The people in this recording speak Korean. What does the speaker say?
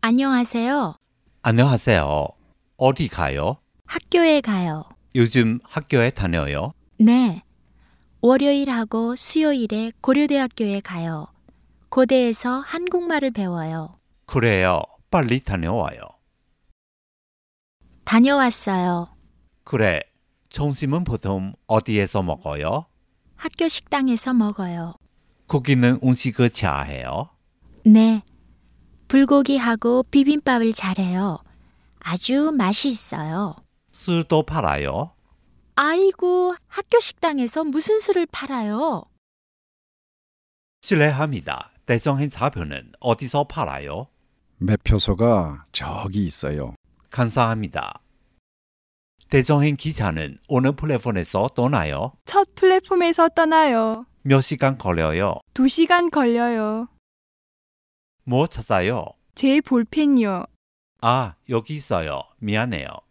안녕하세요. 안녕하세요. 어디 가요? 학교에 가요. 요즘 학교에 다녀요? 네. 월요일하고 수요일에 고려대학교에 가요. 고대에서 한국말을 배워요. 그래요. 빨리 다녀와요. 다녀왔어요. 그래. 점심은 보통 어디에서 먹어요? 학교 식당에서 먹어요. 거기는 음식을 잘해요? 네. 불고기하고 비빔밥을 잘해요. 아주 맛이 있어요. 술도 팔아요? 아이고, 학교 식당에서 무슨 술을 팔아요? 실례합니다. 대성 행사표는 어디서 팔아요? 매표소가 저기 있어요. 감사합니다. 대정행 기차는 어느 플랫폼에서 떠나요? 첫 플랫폼에서 떠나요. 몇 시간 걸려요? 2시간 걸려요. 뭐 찾아요? 제 볼펜이요. 아, 여기 있어요. 미안해요.